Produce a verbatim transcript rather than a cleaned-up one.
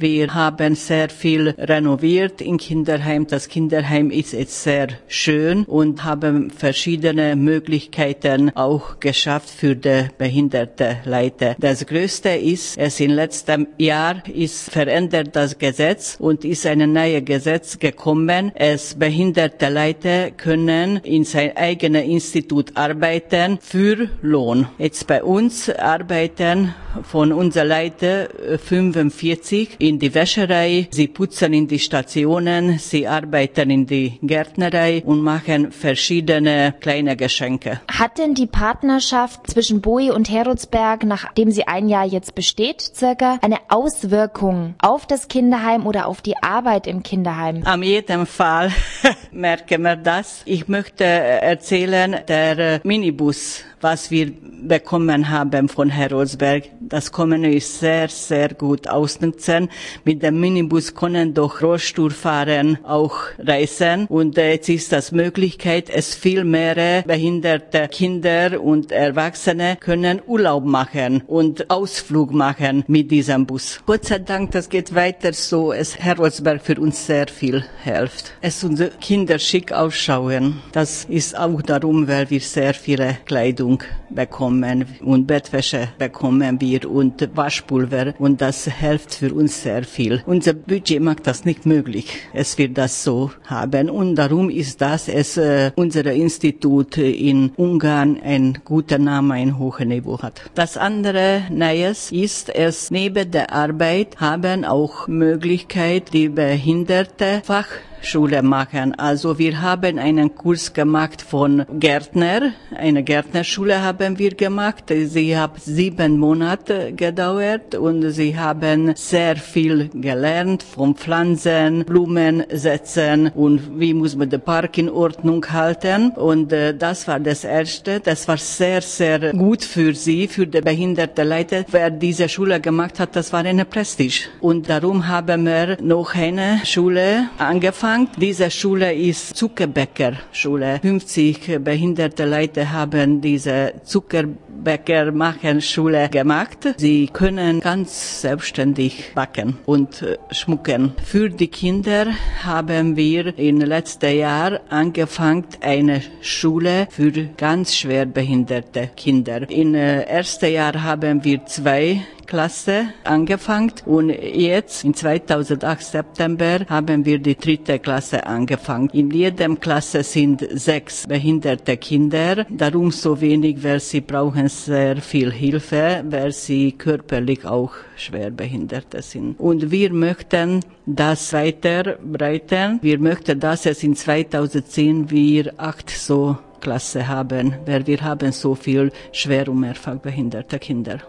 Wir haben sehr viel renoviert im Kinderheim. Das Kinderheim ist jetzt sehr schön und haben verschiedene Möglichkeiten auch geschafft für die behinderte Leute. Das Größte ist, es in letztem Jahr ist verändert das Gesetz und ist ein neues Gesetz gekommen. Es behinderte Leute können in sein eigenes Institut arbeiten für Lohn. Jetzt bei uns arbeiten von unserer Leute fünfundvierzig in die Wäscherei, sie putzen in die Stationen, sie arbeiten in die Gärtnerei und machen verschiedene kleine Geschenke. Hat denn die Partnerschaft zwischen Boe und Heroldsberg, nachdem sie ein Jahr jetzt besteht, circa eine Auswirkung auf das Kinderheim oder auf die Arbeit im Kinderheim? Am jeden Fall merken wir das. Ich möchte erzählen, der Minibus, was wir bekommen haben von Heroldsberg, das können wir sehr, sehr gut ausnutzen. Mit dem Minibus können doch Rollstuhlfahrer auch reisen und jetzt ist das Möglichkeit, es viel mehr behinderte Kinder und Erwachsene können Urlaub machen und Ausflug machen mit diesem Bus. Gott sei Dank, das geht weiter so, es Heroldsberg für uns sehr viel hilft. Es unsere Kinder schick ausschauen. Das ist auch darum, weil wir sehr viele Kleidung bekommen und Bettwäsche bekommen wir und Waschpulver und das hilft für uns sehr viel. Unser Budget macht das nicht möglich. Es wird das so haben und darum ist das, es äh, unser Institut in Ungarn ein guter Name, ein hohes Niveau hat. Das andere Neues ist, es neben der Arbeit haben auch Möglichkeit, die behinderte Fach Schule machen. Also wir haben einen Kurs gemacht von Gärtner. Eine Gärtnerschule haben wir gemacht. Sie hat sieben Monate gedauert und sie haben sehr viel gelernt von Pflanzen, Blumen setzen und wie muss man den Park in Ordnung halten. Und äh, das war das Erste. Das war sehr, sehr gut für sie, für die behinderte Leute. Wer diese Schule gemacht hat, das war eine Prestige. Und darum haben wir noch eine Schule angefangen. Diese Schule ist Zuckerbäckerschule. fünfzig behinderte Leute haben diese Zuckerbäcker-Machen-Schule gemacht. Sie können ganz selbstständig backen und schmucken. Für die Kinder haben wir im letzten Jahr angefangen eine Schule für ganz schwer behinderte Kinder. Im ersten Jahr haben wir zwei Klasse angefangen und jetzt in zweitausendacht September haben wir die dritte Klasse angefangen. In jedem Klasse sind sechs behinderte Kinder, darum so wenig, weil sie brauchen sehr viel Hilfe, weil sie körperlich auch schwer behinderte sind. Und wir möchten das weiter breiten. Wir möchten, dass es in zweitausendzehn wir acht so Klasse haben, weil wir haben so viel schwer und mehrfach behinderte Kinder.